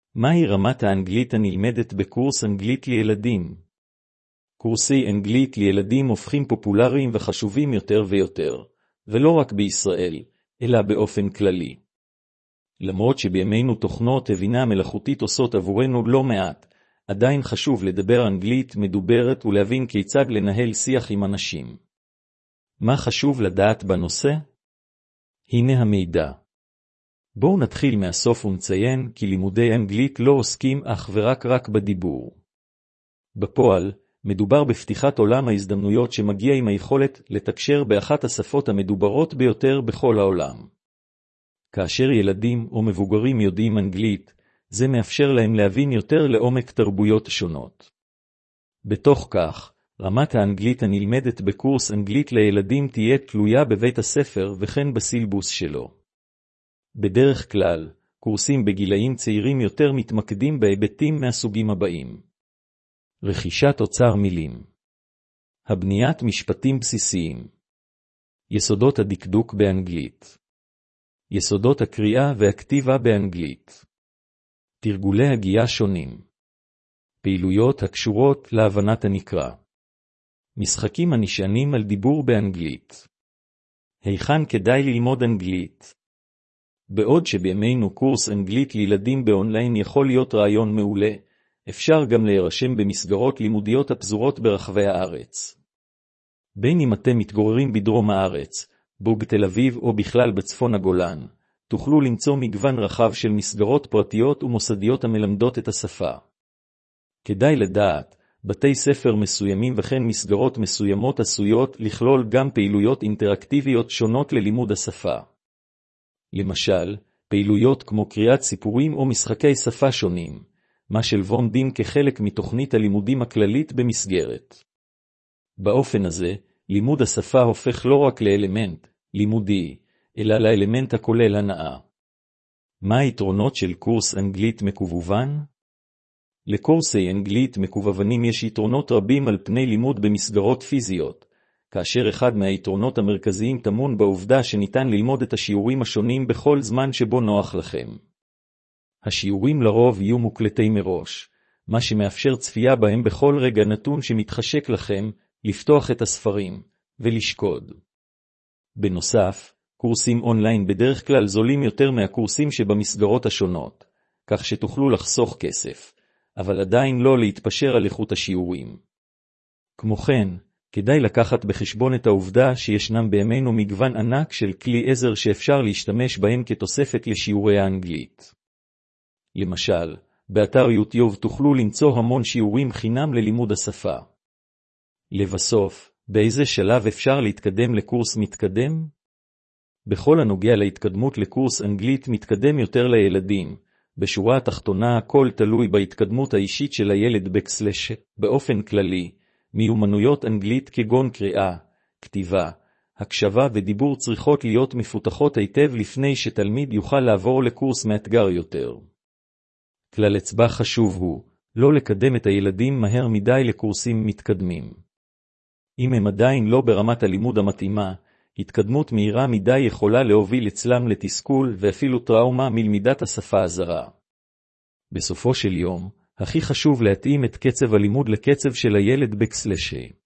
מהי רמת האנגלית הנלמדת בקורס אנגלית לילדים? קורסי אנגלית לילדים הופכים פופולריים וחשובים יותר ויותר, ולא רק בישראל, אלא באופן כללי. למרות שבימינו תוכנות הבינה מלאכותית עושות עבורנו לא מעט, עדיין חשוב לדבר אנגלית מדוברת ולהבין כיצד לנהל שיח עם אנשים. מה חשוב לדעת בנושא? הנה המידע. בואו נתחיל מהסוף ונציין כי לימודי אנגלית לא עוסקים אך ורק בדיבור. בפועל, מדובר בפתיחת עולם ההזדמנויות שמגיע עם היכולת לתקשר באחת השפות המדוברות ביותר בכל העולם. כאשר ילדים או מבוגרים יודעים אנגלית, זה מאפשר להם להבין יותר לעומק תרבויות שונות. בתוך כך, רמת האנגלית הנלמדת בקורס אנגלית לילדים תהיה תלויה בבית הספר וכן בסילבוס שלו. בדרך כלל, קורסים בגילאים צעירים יותר מתמקדים בהיבטים מהסוגים הבאים. רכישת אוצר מילים. הבניית משפטים בסיסיים. יסודות הדקדוק באנגלית. יסודות הקריאה והכתיבה באנגלית. תרגולי הגייה שונים. פעילויות הקשורות להבנת הנקרא. משחקים הנשענים על דיבור באנגלית. היכן כדאי ללמוד אנגלית? בעוד שבימינו קורס אנגלית לילדים באונליין יכול להיות רעיון מעולה, אפשר גם להירשם במסגרות לימודיות הפזורות ברחבי הארץ. בין אם אתם מתגוררים בדרום הארץ, בתל אביב או בכלל בצפון הגולן, תוכלו למצוא מגוון רחב של מסגרות פרטיות ומוסדיות המלמדות את השפה. כדאי לדעת, בתי ספר מסוימים וכן מסגרות מסוימות עשויות לכלול גם פעילויות אינטראקטיביות שונות ללימוד השפה. למשל, פעילויות כמו קריאת סיפורים או משחקי שפה שונים, מה שלומדים כחלק מתוכנית הלימודים הכללית במסגרת. באופן הזה, לימוד השפה הופך לא רק לאלמנט לימודי, אלא לאלמנט הכולל הנאה. מה היתרונות של קורס אנגלית מקוון? לקורסי אנגלית מקוונים יש יתרונות רבים על פני לימוד במסגרות פיזיות, כאשר אחד מהיתרונות המרכזיים טמון בעובדה שניתן ללמוד את השיעורים השונים בכל זמן שבו נוח לכם. השיעורים לרוב יהיו מוקלטי מראש, מה שמאפשר צפייה בהם בכל רגע נתון שמתחשק לכם, לפתוח את הספרים ולשקוד. בנוסף, קורסים אונליין בדרך כלל זולים יותר מהקורסים שבמסגרות השונות, כך שתוכלו לחסוך כסף, אבל עדיין לא להתפשר על איכות השיעורים. כמו כן, כדאי לקחת בחשבון את העובדה שישנם בימינו מגוון ענק של כלי עזר שאפשר להשתמש בהם כתוספת לשיעורי האנגלית. למשל, באתר יוטיוב תוכלו למצוא המון שיעורים חינם ללימוד השפה. לבסוף, באיזה שלב אפשר להתקדם לקורס מתקדם? בכל הנוגע להתקדמות לקורס אנגלית מתקדם יותר לילדים, בשורה התחתונה הכל תלוי בהתקדמות האישית של הילד באופן כללי, מיומנויות אנגלית כגון קריאה, כתיבה, הקשבה ודיבור צריכות להיות מפותחות היטב לפני שתלמיד יוכל לעבור לקורס מאתגר יותר. כלל אצבע חשוב הוא, לא לקדם את הילדים מהר מדי לקורסים מתקדמים. אם הם עדיין לא ברמת הלימוד המתאימה, התקדמות מהירה מדי יכולה להוביל אצלם לתסכול ואפילו טראומה מלמידת השפה הזרה. בסופו של יום, הכי חשוב להתאים את קצב הלימוד לקצב של הילד